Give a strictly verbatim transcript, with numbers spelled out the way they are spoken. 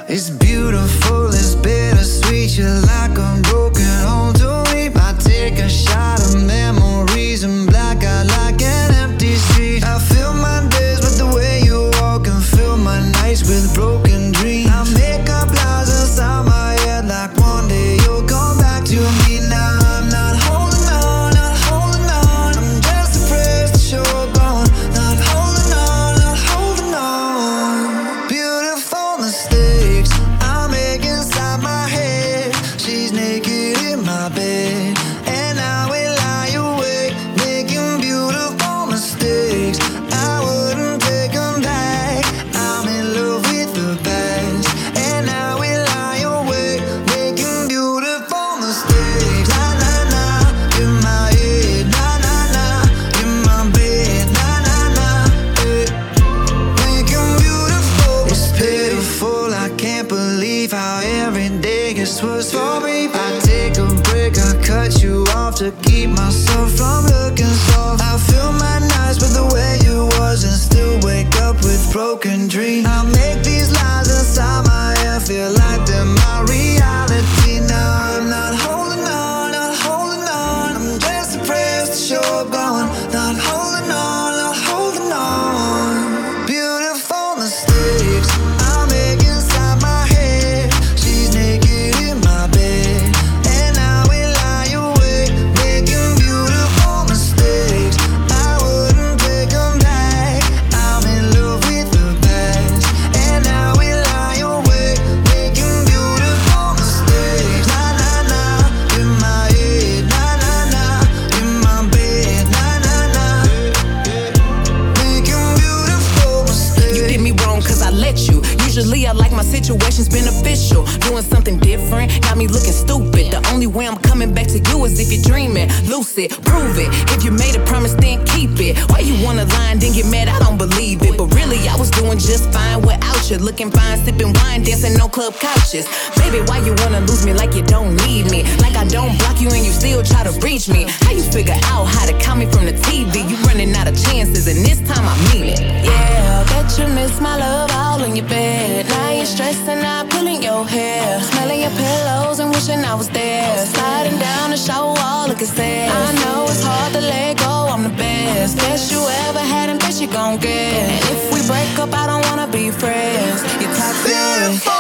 It's beautiful, it's bittersweet. You're like a broken home to me. I take a shot of memories and black out like an empty street. I fill my days with the way you walk and fill my nights with broken dreams. I make up lies inside my head like one day you'll come back to me. Now I'm not holding on, not holding on. I'm just depressed that you're gone. Not holding on, not holding on. Beautiful mistakes I make inside my head. She's naked in my bed and I will lie awake, making beautiful mistakes. I wouldn't take them back. I'm in love with the past and I will lie awake, making beautiful mistakes. Na na na, in my head. Na na na, in my bed. Na na na, eh. Making beautiful. It's pitiful. I can't believe how every day gets worse for me. I take a break, I cut you off to keep myself from looking soft. I fill my nights with the way you was and still wake up with broken dreams. I make these lies inside my head feel like they're my reality. Now I'm not holding on, not holding on. I'm just depressed that you're gone. Not holding on, not holding on. Beautiful mistakes I make inside my head. She's naked in my bed and I will lie awake, making beautiful mistakes. I wouldn't take them back. I'm in love with the past and I will lie awake, making beautiful mistakes. Na na na, in my head. Na na na, in my bed. Na na na, making beautiful mistakes. You did me wrong cause I let you. Usually I like my situations beneficial. Doing something different got me looking stupid. The only way I'm coming back to you is if you're dreaming. Lucid, prove it. If you made a promise, then keep it. Why you wanna lie and then get mad? I don't believe it. But really, I was doing just fine without you. Looking fine, sipping wine, dancing on club couches. Baby, why you wanna lose me like you don't need me? Like I don't block you and you still try to reach me. How you figure out how to count me from the T V? You running out of chances and this time I mean it. Yeah, bet you miss my love all in your bed. Now you're stressing out, pulling your hair, smelling your pillows and wishing I was there. Sliding down the shower wall, looking sad. I know it's hard to let go, I'm the best. Best you ever had and best you gon' get. And if we break up, I don't wanna be friends. You're toxic. Beautiful